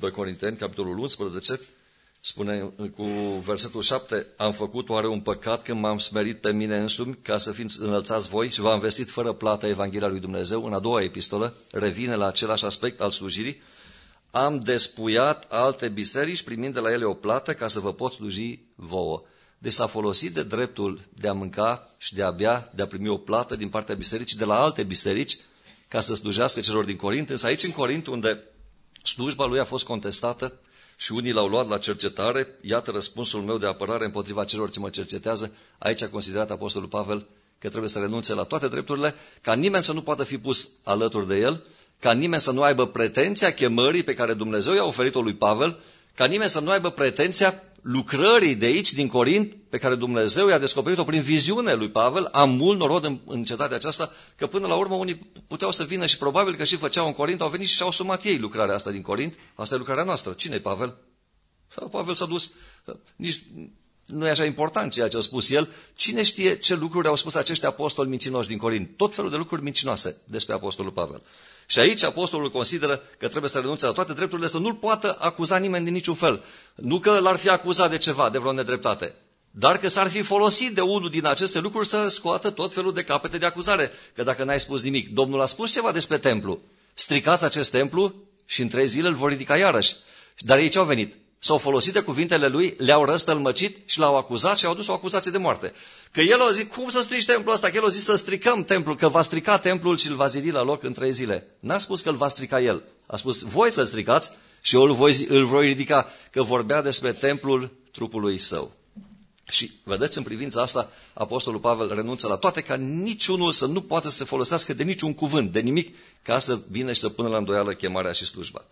doi Corinteni, capitolul unsprezece, spune cu versetul șapte, am făcut oare un păcat când m-am smerit pe mine însumi ca să fiți înălțați voi și v-am vestit fără plată Evanghelia lui Dumnezeu? În a doua epistolă revine la același aspect al slujirii. Am despuiat alte biserici primind de la ele o plată ca să vă pot sluji vouă. Deci s-a folosit de dreptul de a mânca și de a bea, de a primi o plată din partea bisericii, de la alte biserici, ca să slujească celor din Corint. Însă aici în Corint, unde slujba lui a fost contestată și unii l-au luat la cercetare, iată răspunsul meu de apărare împotriva celor ce mă cercetează, aici a considerat Apostolul Pavel că trebuie să renunțe la toate drepturile, ca nimeni să nu poată fi pus alături de el, ca nimeni să nu aibă pretenția chemării pe care Dumnezeu i-a oferit-o lui Pavel, ca nimeni să nu aibă pretenția lucrării de aici, din Corint, pe care Dumnezeu i-a descoperit-o prin viziune lui Pavel. Am mult noroc în, în cetatea aceasta, că până la urmă unii puteau să vină și probabil că și făceau în Corint, au venit și și-au asumat ei lucrarea asta din Corint. Asta e lucrarea noastră. Cine e Pavel? Pavel s-a dus, nici nu e așa important ceea ce a spus el. Cine știe ce lucruri au spus acești apostoli mincinoși din Corint? Tot felul de lucruri mincinoase despre apostolul Pavel. Și aici apostolul consideră că trebuie să renunțe la toate drepturile, să nu-l poată acuza nimeni din niciun fel. Nu că l-ar fi acuzat de ceva, de vreo nedreptate, dar că s-ar fi folosit de unul din aceste lucruri să scoată tot felul de capete de acuzare. Că dacă n-ai spus nimic, Domnul a spus ceva despre templu. Stricați acest templu și în trei zile îl vor ridica iarăși. Dar ei ce au venit? S-au folosit de cuvintele lui, le-au răstălmăcit și l-au acuzat și au adus o acuzație de moarte. Că el a zis, cum să strici templul ăsta? Că el a zis să stricăm templul, că va strica templul și îl va zidi la loc în trei zile. N-a spus că îl va strica el. A spus, voi să-l stricați și eu îl voi, îl voi ridica, că vorbea despre templul trupului său. Și vedeți, în privința asta, apostolul Pavel renunță la toate, ca niciunul să nu poată să se folosească de niciun cuvânt, de nimic, ca să vină și să pună la îndoială chemarea și slujba.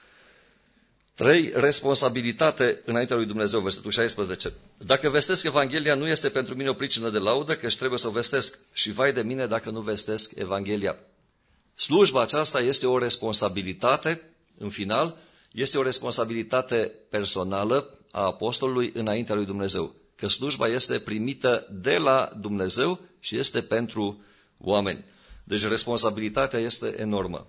Trei, responsabilitate înaintea lui Dumnezeu, versetul șaisprezece. Dacă vestesc Evanghelia, nu este pentru mine o pricină de laudă, căci trebuie să o vestesc. Și vai de mine dacă nu vestesc Evanghelia. Slujba aceasta este o responsabilitate, în final, este o responsabilitate personală a apostolului înaintea lui Dumnezeu. Că slujba este primită de la Dumnezeu și este pentru oameni. Deci responsabilitatea este enormă.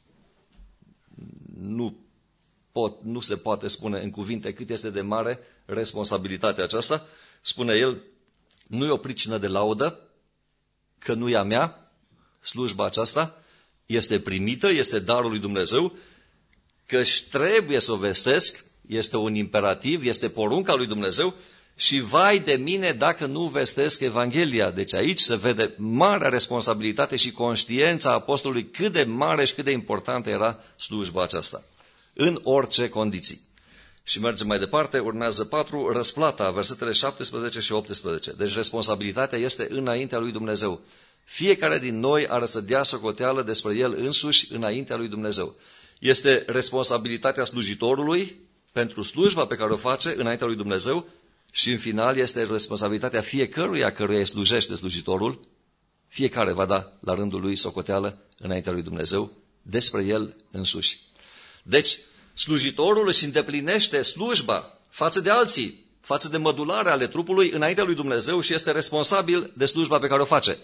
Nu Pot, nu se poate spune în cuvinte cât este de mare responsabilitatea aceasta. Spune el, nu e o pricină de laudă, că nu e a mea, slujba aceasta este primită, este darul lui Dumnezeu, că-și trebuie să o vestesc, este un imperativ, este porunca lui Dumnezeu și vai de mine dacă nu vestesc Evanghelia. Deci aici se vede marea responsabilitate și conștiința apostolului cât de mare și cât de importantă era slujba aceasta. În orice condiții. Și mergem mai departe, urmează patru, răsplata, versetele șaptesprezece și optsprezece. Deci responsabilitatea este înaintea lui Dumnezeu. Fiecare din noi are să dea socoteală despre el însuși înaintea lui Dumnezeu. Este responsabilitatea slujitorului pentru slujba pe care o face înaintea lui Dumnezeu și în final este responsabilitatea fiecăruia căruia îi slujește slujitorul. Fiecare va da la rândul lui socoteală înaintea lui Dumnezeu despre el însuși. Deci, slujitorul își îndeplinește slujba față de alții, față de mădulare ale trupului înaintea lui Dumnezeu și este responsabil de slujba pe care o face.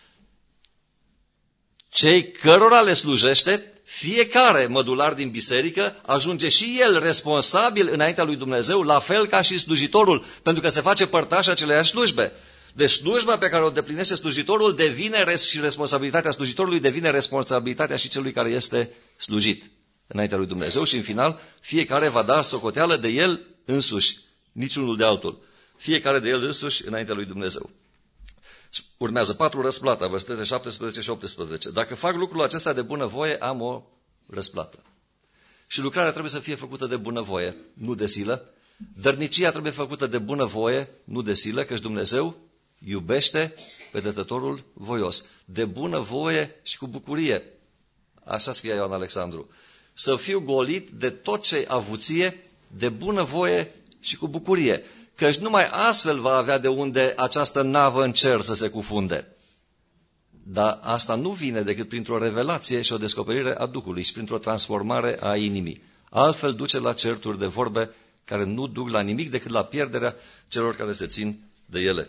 Cei cărora le slujește, fiecare mădular din biserică ajunge și el responsabil înaintea lui Dumnezeu, la fel ca și slujitorul, pentru că se face părtaș aceleiași slujbe. Deci slujba pe care o deplinește slujitorul devine res- și responsabilitatea slujitorului devine responsabilitatea și celui care este slujit înaintea lui Dumnezeu și în final fiecare va da socoteală de el însuși, niciunul de altul. Fiecare de el însuși înaintea lui Dumnezeu. Urmează patru, răsplata, versetele șaptesprezece și optsprezece. Dacă fac lucrul acesta de bunăvoie, am o răsplată. Și lucrarea trebuie să fie făcută de bunăvoie, nu de silă. Dărnicia trebuie făcută de bunăvoie, nu de silă, căci Dumnezeu iubește pe dătătorul voios. De bunăvoie și cu bucurie. Așa scria Ioan Alexandru. Să fiu golit de tot ce avuție, de bunăvoie și cu bucurie. Căci numai astfel va avea de unde această navă în cer să se cufunde. Dar asta nu vine decât printr-o revelație și o descoperire a Duhului și printr-o transformare a inimii. Altfel duce la certuri de vorbe care nu duc la nimic decât la pierderea celor care se țin de ele.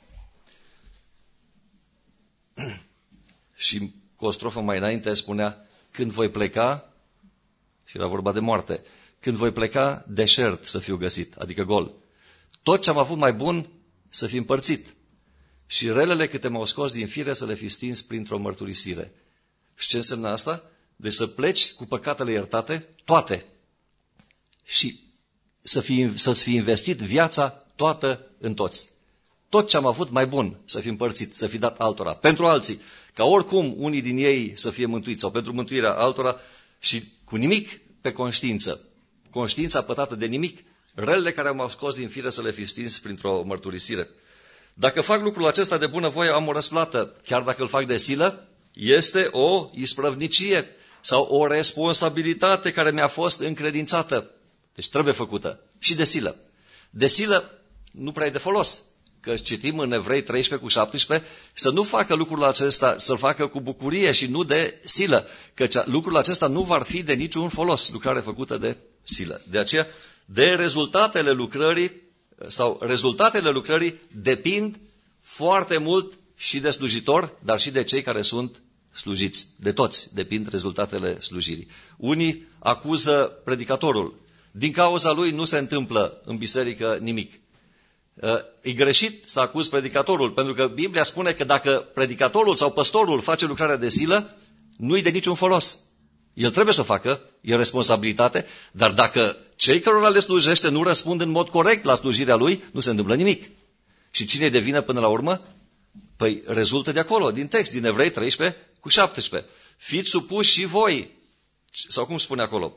Și cu o strofă mai înainte spunea, când voi pleca, și era vorba de moarte, când voi pleca, deșert să fiu găsit, adică gol. Tot ce am avut mai bun să fi împărțit. Și relele câte m-au scos din fire să le fi stins printr-o mărturisire. Și ce înseamnă asta? Deci să pleci cu păcatele iertate, toate. Și să fi, să-ți fi investit viața toată în toți. Tot ce am avut mai bun să fi împărțit, să fi dat altora. Pentru alții, ca oricum unii din ei să fie mântuiți sau pentru mântuirea altora și cu nimic pe conștiință. Conștiința pătată de nimic, relele care m-au scos din fire să le fi stins printr-o mărturisire. Dacă fac lucrul acesta de bunăvoie, am o răsplată, chiar dacă îl fac de silă, este o isprăvnicie sau o responsabilitate care mi-a fost încredințată. Deci trebuie făcută și de silă. De silă nu prea e de folos, că citim în Evrei treisprezece cu șaptesprezece, să nu facă lucrul acesta, să-l facă cu bucurie și nu de silă, căci lucrul acesta nu va fi de niciun folos, lucrare făcută de silă. De aceea, de rezultatele lucrării, sau rezultatele lucrării depind foarte mult și de slujitor, dar și de cei care sunt slujiți. De toți depind rezultatele slujirii. Unii acuză predicatorul. Din cauza lui nu se întâmplă în biserică nimic. E greșit să acuzi predicatorul, pentru că Biblia spune că dacă predicatorul sau păstorul face lucrarea de silă, nu-i de niciun folos. El trebuie să o facă, e responsabilitate, dar dacă cei cărora le slujește nu răspund în mod corect la slujirea lui, nu se întâmplă nimic. Și cine de vină până la urmă? Păi rezultă de acolo, din text, din Evrei treisprezece cu șaptesprezece. Fiți supuși și voi, sau cum spune acolo,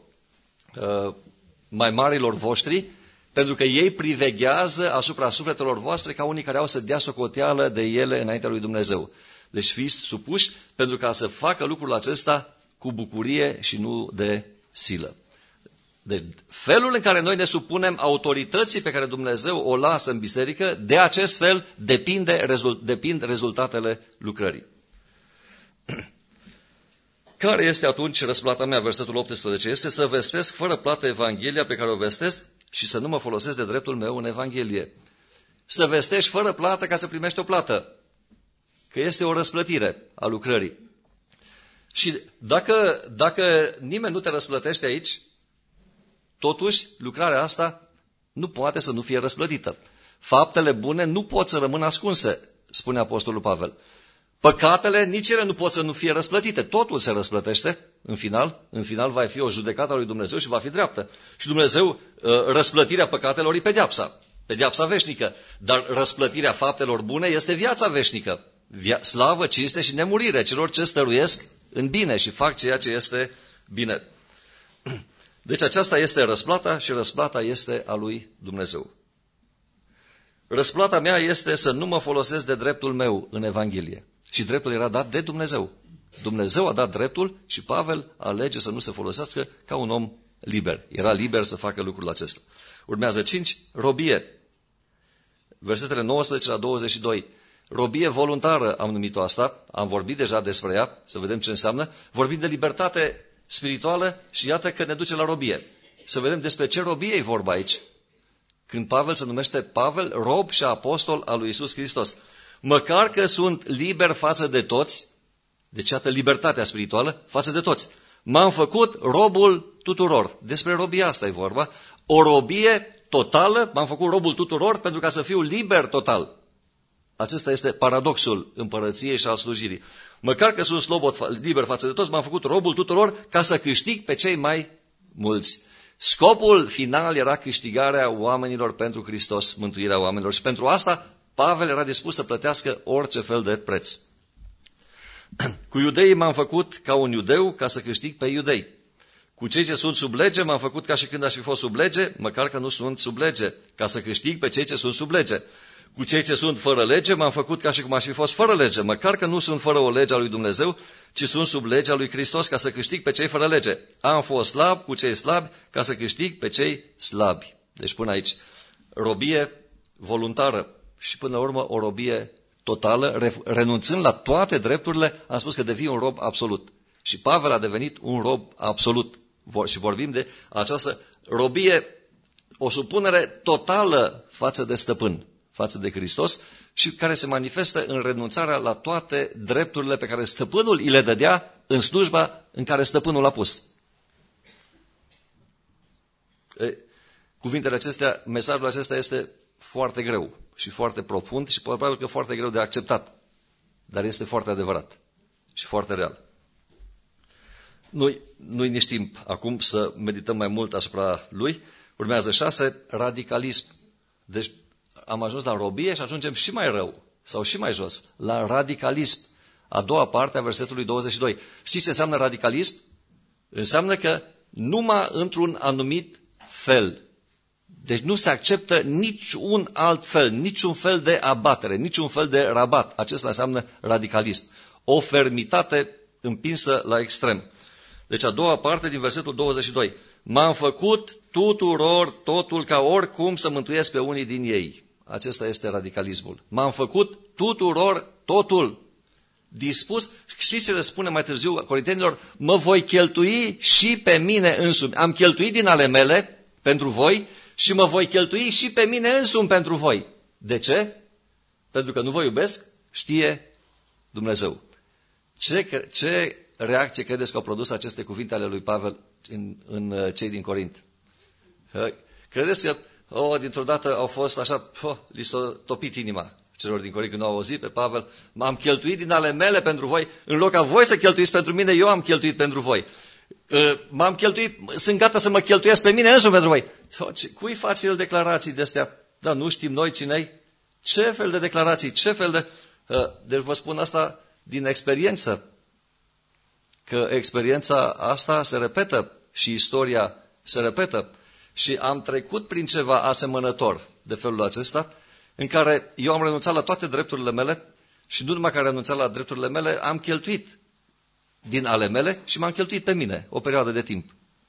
mai marilor voștri, pentru că ei priveghează asupra sufletelor voastre ca unii care au să dea socoteală de ele înaintea lui Dumnezeu. Deci fiți supuși pentru ca să facă lucrul acesta cu bucurie și nu de silă. De felul în care noi ne supunem autorității pe care Dumnezeu o lasă în biserică, de acest fel depinde, depind rezultatele lucrării. Care este atunci răsplata mea? Versetul optsprezece este să vestesc fără plată Evanghelia pe care o vestesc și să nu mă folosesc de dreptul meu în Evanghelie. Să vestești fără plată ca să primești o plată. Că este o răsplătire a lucrării. Și dacă, dacă nimeni nu te răsplătește aici, totuși lucrarea asta nu poate să nu fie răsplătită. Faptele bune nu pot să rămână ascunse, spune Apostolul Pavel. Păcatele, nici ele nu pot să nu fie răsplătite. Totul se răsplătește în final. În final va fi o judecată a lui Dumnezeu și va fi dreaptă. Și Dumnezeu, răsplătirea păcatelor e pedeapsa. Pedeapsa veșnică. Dar răsplătirea faptelor bune este viața veșnică. Via- slavă, cinste și nemurire celor ce stăruiesc în bine și fac ceea ce este bine. Deci aceasta este răsplata și răsplata este a lui Dumnezeu. Răsplata mea este să nu mă folosesc de dreptul meu în Evanghelie. Și dreptul era dat de Dumnezeu. Dumnezeu a dat dreptul și Pavel alege să nu se folosească ca un om liber. Era liber să facă lucrul acesta. Urmează cinci, robie. Versetele nouăsprezece la douăzeci și doi. Robie voluntară am numit-o asta, am vorbit deja despre ea, să vedem ce înseamnă. Vorbim de libertate spirituală și iată că ne duce la robie. Să vedem despre ce robie e vorba aici. Când Pavel se numește Pavel, rob și apostol al lui Iisus Hristos. Măcar că sunt liber față de toți, deci iată libertatea spirituală față de toți. M-am făcut robul tuturor. Despre robia asta e vorba. O robie totală, m-am făcut robul tuturor pentru ca să fiu liber total. Acesta este paradoxul împărăției și al slujirii. Măcar că sunt slobod, liber față de toți, m-am făcut robul tuturor ca să câștig pe cei mai mulți. Scopul final era câștigarea oamenilor pentru Hristos, mântuirea oamenilor. Și pentru asta Pavel era dispus să plătească orice fel de preț. Cu iudeii m-am făcut ca un iudeu ca să câștig pe iudei. Cu cei ce sunt sub lege m-am făcut ca și când aș fi fost sub lege, măcar că nu sunt sub lege, ca să câștig pe cei ce sunt sub lege. Cu cei ce sunt fără lege m-am făcut ca și cum aș fi fost fără lege, măcar că nu sunt fără o lege a lui Dumnezeu, ci sunt sub legea lui Hristos ca să câștig pe cei fără lege. Am fost slab cu cei slabi ca să câștig pe cei slabi. Deci până aici, robie voluntară și până la urmă o robie totală, renunțând la toate drepturile, am spus că devii un rob absolut. Și Pavel a devenit un rob absolut. Și vorbim de această robie, o supunere totală față de stăpân, față de Hristos și care se manifestă în renunțarea la toate drepturile pe care stăpânul îi le dădea în slujba în care stăpânul l-a pus. E, cuvintele acestea, mesajul acesta este foarte greu și foarte profund și probabil că foarte greu de acceptat. Dar este foarte adevărat și foarte real. Nu-i, nu-i nici timp acum să medităm mai mult asupra lui. Urmează șase, radicalism. Deci am ajuns la robie și ajungem și mai rău sau și mai jos, la radicalism. A doua parte a versetului douăzeci și doi. Știți ce înseamnă radicalism? Înseamnă că numai într-un anumit fel. Deci nu se acceptă niciun alt fel, niciun fel de abatere, niciun fel de rabat. Acesta înseamnă radicalism. O fermitate împinsă la extrem. Deci a doua parte din versetul douăzeci și doi. M-am făcut tuturor totul ca oricum să mântuiesc pe unii din ei. Acesta este radicalismul. M-am făcut tuturor totul. Dispus, știți ce le spune mai târziu corintenilor? Mă voi cheltui și pe mine însumi. Am cheltuit din ale mele pentru voi și mă voi cheltui și pe mine însumi pentru voi. De ce? Pentru că nu vă iubesc, știe Dumnezeu. Ce, ce reacție credeți că au produs aceste cuvinte ale lui Pavel în, în cei din Corint? Credeți că oh, dintr-o dată au fost așa, oh, li s-a topit inima celor din Corint când au auzit pe Pavel, m-am cheltuit din ale mele pentru voi, în loc ca voi să cheltuiți pentru mine, eu am cheltuit pentru voi. M-am cheltuit, sunt gata să mă cheltuiesc pe mine însumi pentru voi. Cui face el declarații de astea? Da, nu știm noi cine-i? Ce fel de declarații? Ce fel de... Deci vă spun asta din experiență. Că experiența asta se repetă și istoria se repetă. Și am trecut prin ceva asemănător de felul acesta, în care eu am renunțat la toate drepturile mele și nu numai că am renunțat la drepturile mele, am cheltuit din ale mele și m-am cheltuit pe mine o perioadă de timp.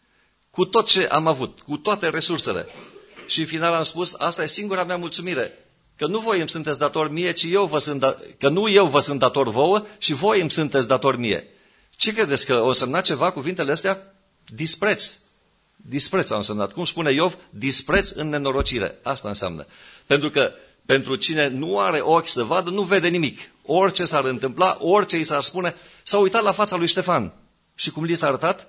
Cu tot ce am avut, cu toate resursele. Și în final am spus, asta e singura mea mulțumire, că nu voi îmi sunteți dator mie, ci eu vă sunt da- că nu eu vă sunt dator vouă și voi îmi sunteți dator mie. Ce credeți, că o semna ceva cuvintele astea? Dispreț. Dispreț au însemnat. Cum spune Iov, dispreț în nenorocire. Asta înseamnă. Pentru că pentru cine nu are ochi să vadă, nu vede nimic. Orice s-ar întâmpla, orice îi s-ar spune, s-a uitat la fața lui Ștefan. Și cum li s-a arătat?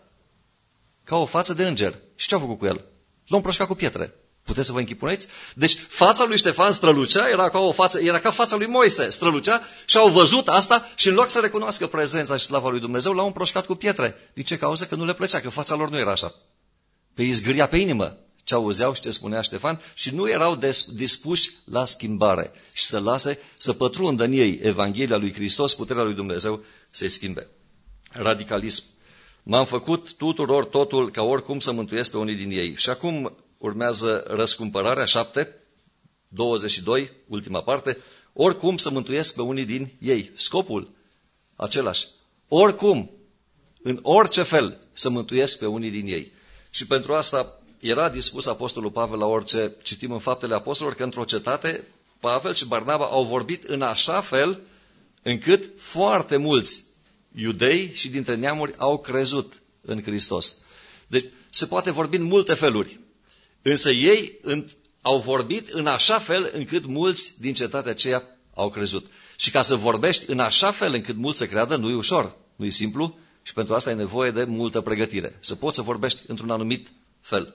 Ca o față de înger. Și ce au făcut cu el? L-au împroșcat cu pietre. Puteți să vă închipuneți? Deci fața lui Ștefan strălucea, era ca, o față, era ca fața lui Moise, strălucea și au văzut asta și în loc să recunoască prezența și slava lui Dumnezeu, l-au împroșcat cu pietre. Din ce cauză? Că nu le plăcea, că fața lor nu era așa. Pe îi zgâria pe inimă ce auzeau și ce spunea Ștefan și nu erau des, dispuși la schimbare și să lase să pătrundă în ei Evanghelia lui Hristos, puterea lui Dumnezeu să-i schimbe. Radicalism. M-am făcut tuturor totul ca oricum să mântuiesc pe unii din ei. Și acum urmează răscumpărarea, șapte, douăzeci și doi, ultima parte, oricum să mântuiesc pe unii din ei. Scopul același. Oricum, în orice fel, să mântuiesc pe unii din ei. Și pentru asta era dispus apostolul Pavel la orice. Citim în Faptele Apostolilor că într-o cetate Pavel și Barnaba au vorbit în așa fel încât foarte mulți iudei și dintre neamuri au crezut în Hristos. Deci se poate vorbi în multe feluri. Însă ei în, au vorbit în așa fel încât mulți din cetatea aceea au crezut. Și ca să vorbești în așa fel încât mulți să creadă, nu e ușor, nu e simplu și pentru asta ai nevoie de multă pregătire. Să poți să vorbești într-un anumit fel.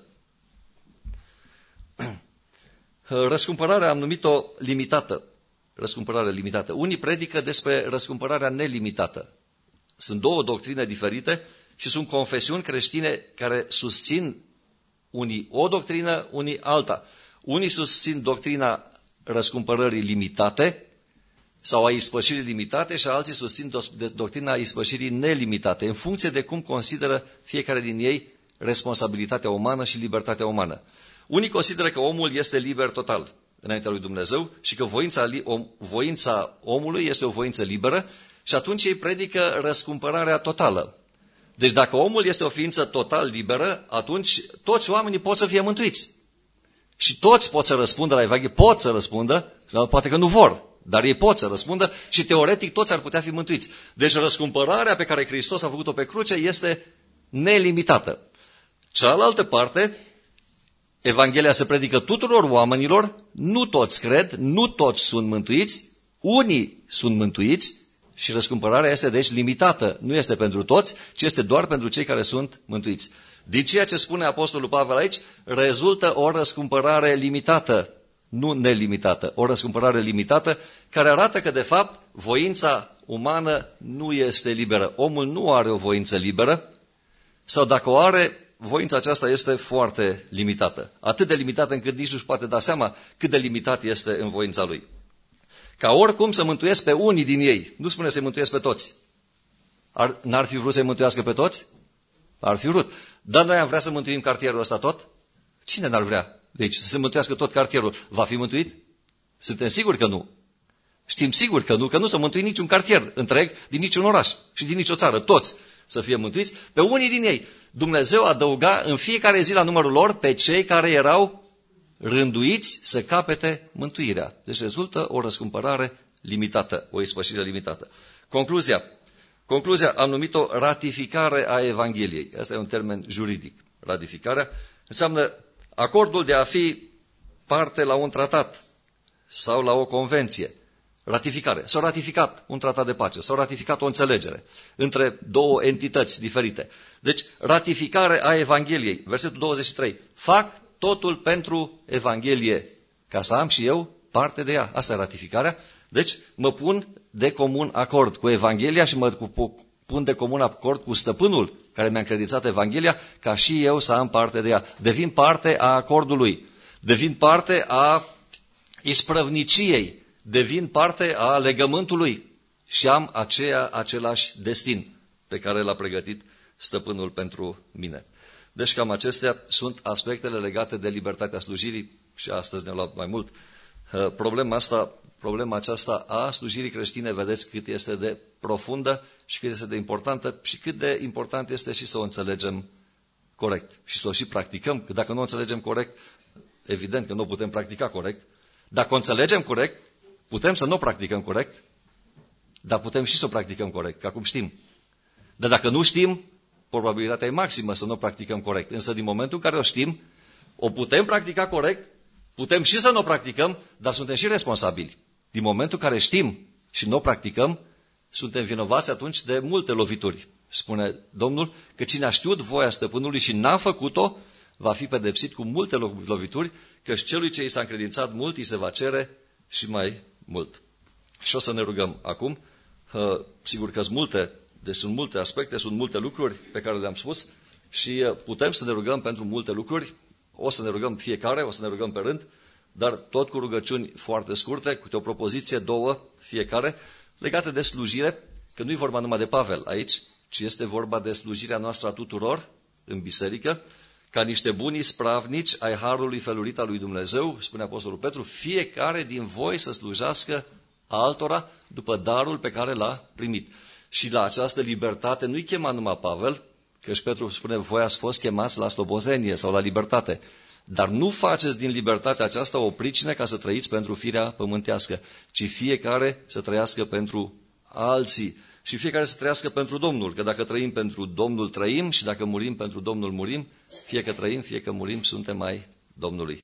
Răscumpărarea am numit-o limitată. Răscumpărare limitată. Unii predică despre răscumpărarea nelimitată. Sunt două doctrine diferite și sunt confesiuni creștine care susțin unii o doctrină, unii alta. Unii susțin doctrina răscumpărării limitate sau a ispășirii limitate și alții susțin doctrina ispășirii nelimitate, în funcție de cum consideră fiecare din ei responsabilitatea umană și libertatea umană. Unii consideră că omul este liber total înaintea lui Dumnezeu și că voința, voința omului este o voință liberă și atunci ei predică răscumpărarea totală. Deci dacă omul este o ființă total liberă, atunci toți oamenii pot să fie mântuiți. Și toți pot să răspundă la Evanghelie, pot să răspundă, poate că nu vor, dar ei pot să răspundă și teoretic toți ar putea fi mântuiți. Deci răscumpărarea pe care Hristos a făcut-o pe cruce este nelimitată. Cealaltă parte, Evanghelia se predică tuturor oamenilor, nu toți cred, nu toți sunt mântuiți, unii sunt mântuiți și răscumpărarea este deci limitată. Nu este pentru toți, ci este doar pentru cei care sunt mântuiți. Din ceea ce spune Apostolul Pavel aici, rezultă o răscumpărare limitată, nu nelimitată, o răscumpărare limitată, care arată că, de fapt, voința umană nu este liberă. Omul nu are o voință liberă, sau dacă o are, voința aceasta este foarte limitată. Atât de limitată încât nici nu-și poate da seama cât de limitat este în voința lui. Ca oricum să mântuiesc pe unii din ei, nu spune să-i mântuiesc pe toți. Ar, n-ar fi vrut să-i mântuiască pe toți? Ar fi vrut. Dar noi am vrea să mântuim cartierul ăsta tot? Cine n-ar vrea? Deci să se mântuiască tot cartierul. Va fi mântuit? Suntem siguri că nu. Știm sigur că nu, că nu s-a mântuit niciun cartier întreg din niciun oraș și din nicio țară. Toți să fie mântuiți. Pe unii din ei, Dumnezeu adăuga în fiecare zi la numărul lor pe cei care erau rânduiți să capete mântuirea. Deci rezultă o răscumpărare limitată, o ispășire limitată. Concluzia. Concluzia am numit-o ratificare a Evangheliei. Asta e un termen juridic. Ratificarea înseamnă acordul de a fi parte la un tratat sau la o convenție. Ratificare. S-a ratificat un tratat de pace, s-a ratificat o înțelegere între două entități diferite. Deci, ratificare a Evangheliei. Versetul douăzeci și trei. Fac totul pentru Evanghelie, ca să am și eu parte de ea. Asta e ratificarea. Deci, mă pun de comun acord cu Evanghelia și mă pun de comun acord cu stăpânul care mi-a încredințat Evanghelia, ca și eu să am parte de ea. Devin parte a acordului. Devin parte a isprăvniciei. Devin parte a legământului și am aceea, același destin pe care l-a pregătit stăpânul pentru mine. Deci cam acestea sunt aspectele legate de libertatea slujirii și astăzi ne-am luat mai mult. Problema asta, problema aceasta a slujirii creștine, vedeți cât este de profundă și cât este de importantă și cât de important este și să o înțelegem corect și să o și practicăm, că dacă nu o înțelegem corect, evident că nu o putem practica corect. Dacă o înțelegem corect, putem să nu o practicăm corect, dar putem și să o practicăm corect, ca cum știm. Dar dacă nu știm, probabilitatea e maximă să nu o practicăm corect. Însă din momentul în care o știm, o putem practica corect, putem și să nu o practicăm, dar suntem și responsabili. Din momentul în care știm și nu o practicăm, suntem vinovați atunci de multe lovituri. Spune Domnul că cine a știut voia stăpânului și n-a făcut-o, va fi pedepsit cu multe lovituri, căci celui ce i s-a încredințat mult, îi se va cere și mai mult. Și o să ne rugăm acum. Sigur că sunt multe, deci sunt multe aspecte, sunt multe lucruri pe care le-am spus și putem să ne rugăm pentru multe lucruri. O să ne rugăm fiecare, o să ne rugăm pe rând, dar tot cu rugăciuni foarte scurte, cu o propoziție, două, fiecare, legate de slujire, că nu e vorba numai de Pavel aici, ci este vorba de slujirea noastră a tuturor în biserică, ca niște buni ispravnici ai harului felurit al lui Dumnezeu, spune Apostolul Petru, fiecare din voi să slujească altora după darul pe care l-a primit. Și la această libertate nu-i chema numai Pavel, că și Petru spune, voi ați fost chemați la slobozenie sau la libertate. Dar nu faceți din libertatea aceasta o pricină ca să trăiți pentru firea pământească, ci fiecare să trăiască pentru alții și fiecare să trăiască pentru Domnul. Că dacă trăim pentru Domnul, trăim și dacă murim pentru Domnul, murim. Fie că trăim, fie că murim, suntem ai Domnului.